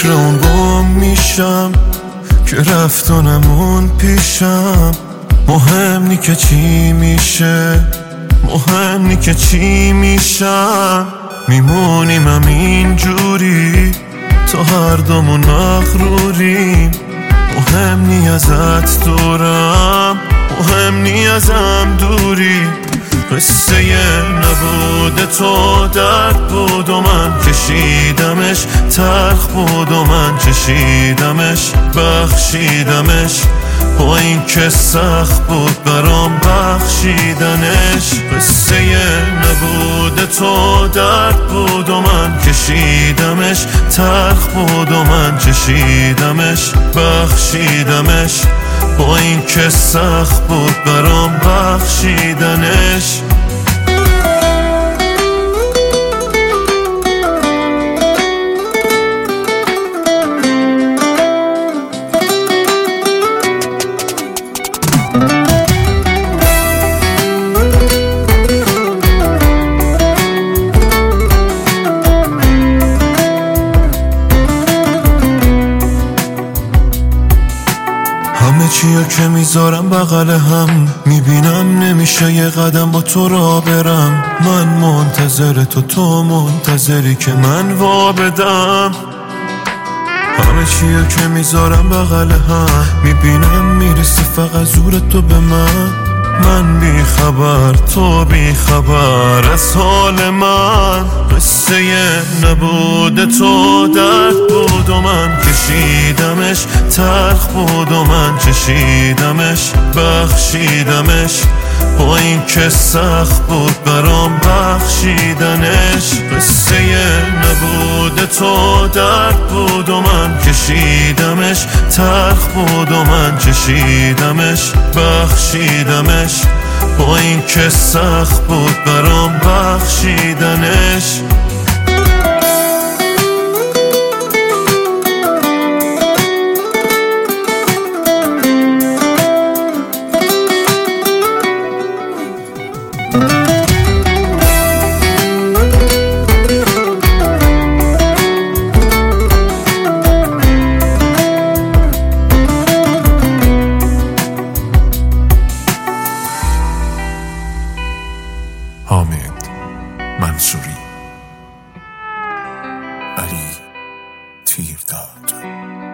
فکر اون گم میشم که رفت و نمون پیشم. مهم نی که چی میشه، مهم نی که چی میشم. میمونیم همین جوری تا هر دومون مغروریم. مهم نی ازت دورم، مهم نی ازم دوری. قصه نبود تو درد بود و من کشیدمش، تلخ بود و من چشیدمش، بخشیدمش با این که سخت بود برام بخشیدنش. قصه نبود تو درد بود و من کشیدمش، تلخ بود و من چشیدمش، بخشیدمش با این که سخت بود برام بخشیدنش. همه چیو که میذارم بغل هم، میبینم نمیشه یه قدم با تو را برم. من منتظر تو منتظری که من وا بدم. همه چیو که میذارم بغل هم، میبینم میرسه فقط زور تو به من. من بی خبر تو بی خبر از حال من. قصه نبود تو درد بود و من کشیدمش، تلخ بود و من چشیدمش، بخشیدمش با این که سخت بود برام بخشیدنش. قصه نبود تو درد بود و من کشیدمش، تلخ بود و من چشیدمش، بخشیدمش با این که سخت بود برام بخشیدنش. حامد منصوری، علی تیرداد.